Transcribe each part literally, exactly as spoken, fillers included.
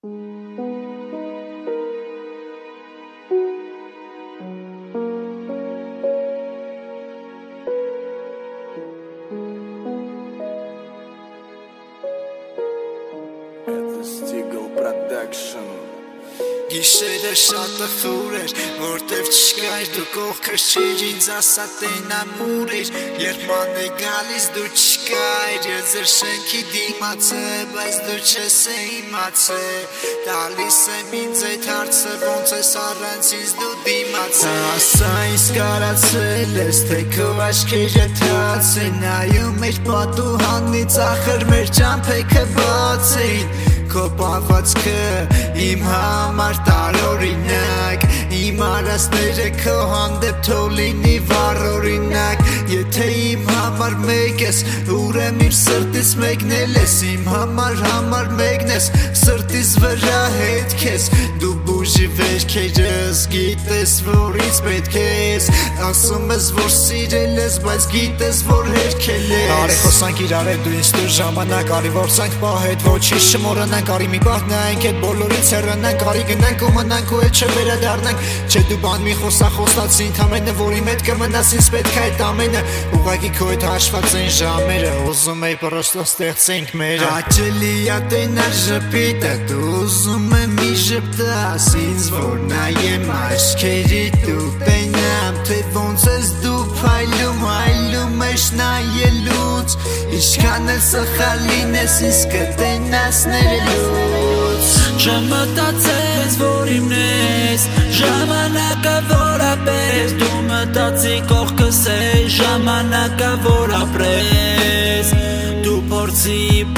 Stigal Production Գիշերը շատ ախուր էր, որտև չկայր դու կողքս չիր ինձ ասա տենամուր էր Երբ ման է գալիս դու չկայր, ես ձեր շենքի դիմաց է, բայց դու չես է իմաց է Տալիս եմ ինձ այդ հարցը, ոնց ես առանց ինձ դու դիմաց է Ասա ինձ կարացել ես, թե քո աչքերը թաց է Նայում էր պատուհանից ախր մեր ճամփեքը բաց էին Քո պահվածքը իմ համար տարօրինակ Իմ արածները քո հանդեպ թող լինի վառօրինակ Եթե իմ համար մեկ ես, ուրեմն իմ սրտից մեկնել ես Իմ համար համար մեկն ես, սրտից վրա հետք ես Դու բուժի վերքերս, գիտես որ ինձ պետք ես Ասում ես որ սիրել ես, բայց գիտես որ հերքել ես Արի խոսանք իրար հետ դու ինձ տուր ժամանակ Արի որցանք պահետ, ոչինչ չմոռանանք Արի մի պահ նայենք հետ բոլորից հեռանանք Արի գնանք ու մնանք ու հետ չվերադառնանք Չէ դու բան մի խոսա խոստացի ընդամենը որի մեջ կմնաս ինձ պետք է այդ ամենը Ուղղակի քո հետ հաշված են ժամերը Ուզում էի պրոստո ստեղծենք մեր Հաճելի ա տենար ժպիտը Դու ուզում եմ մի ժպտաս ինձ որ նայեմ աչքերիդ դու տենամ Թե ոնց ես դու փայլում այլում ես նայելուց Ինչքան էլ սխալ լինես ինձ կտենաս ներելուց Չմտածես որ իմն ես Ժամանակը որ ապրես Դու մտածի կողքս ես Ժամանակը որ ապրես Դու փորձի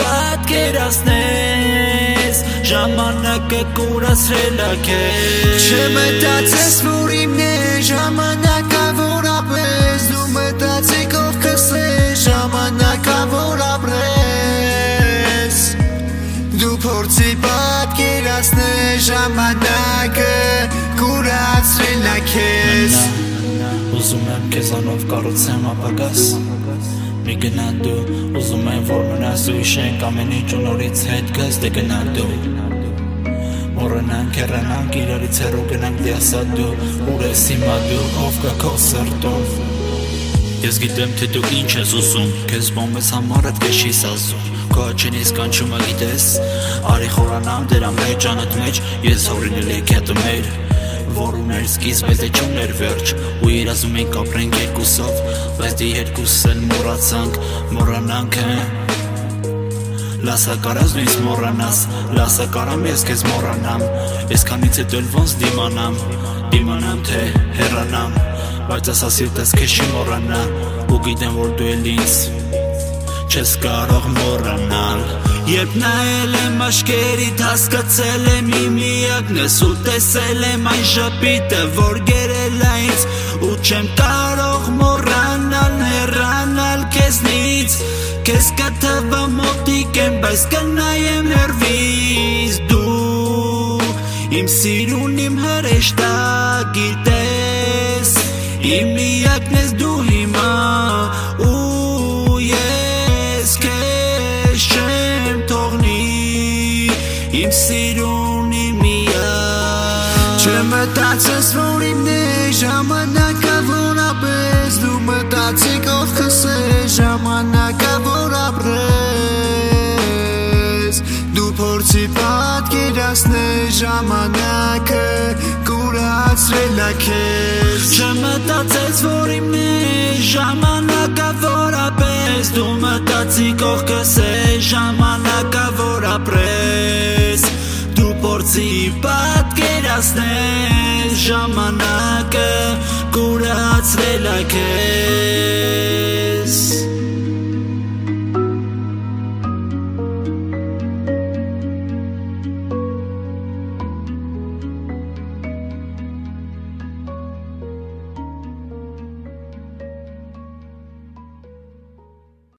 պատկերացնես Ժամանակը կուրացրել ա քեզ Չմտածես որ իմն ես Ժամանակը որ ապրես Դու մտածի կողքս ես Ժամանակը որ ապրես Դու փորձի պատկերացնես Ժամանակը կուրացրել ա քեզ Ուզում եմ քեզանով կառուցեմ ապագաս Մի գնա դու Ուզում եմ որ մնաս ու իշենք ամեն ինչ ու նորից հետ գաս դե գնա դու Մոռանանք հեռանանք իրարից հեռու գնանք դե ասա դու Ուր ես հիմա դու ով կա քո սրտում Ես գիտեմ թե դու ինչ ես ուզում Քեզ բոմես համարդ քեզ չիս ասում Քո աչքերից կանչումը գիտես Արի խորանամ դերա մեջ անդ մեջ Ես հորինել եք հետը մեր Որ ուներ սկիզբ բայց դե չուներ վերջ Ու իրազում ենք ապրենք երկուսով Բայց դե երկուս էլ մոռացանք Մոռանանք հը Լասա կարաս նույնս մոռանաս Լասա կարամ ես քեզ մոռանամ Ես քանից հետո էլ ոնց դիմանամ Դիմանամ թե հեռանամ Բայց ասա սիրտս քեզ չի մոռանա Ու գիտեմ որ դու էլ ինձ Չես կարող մոռանալ Երբ նայել եմ աշկերիդ հասկացել եմ իմ միակն ես Ու տեսել եմ այն ժպիտը որ գերել ա ինձ Ու չեմ կարող մոռանալ հեռանալ քեզնից Քեզ կթվա մոտիկ եմ բայց կնայեմ հեռվից Դու իմ սիրուն իմ հրեշտա գիտես Իմ միակն ես դու հիմա Ու ես քեզ չեմ թողնի Իմ սիրուն իմ միակ Չմտածես որ իմն ես Ժամանակը որ ապրես Դու մտածի կողքս ես Ժամանակը որ ապրես Դու փորձի պատկերացնես Ժամանակը կուրացրել ա քեզ Չմտածես որ իմն ես Ժամանակը որ ապրես Դու մտածի կողքս ես Ժամանակը որ ապրես Դու փորձի պատկերացնես Ժամանակը կուրացրել ա քեզ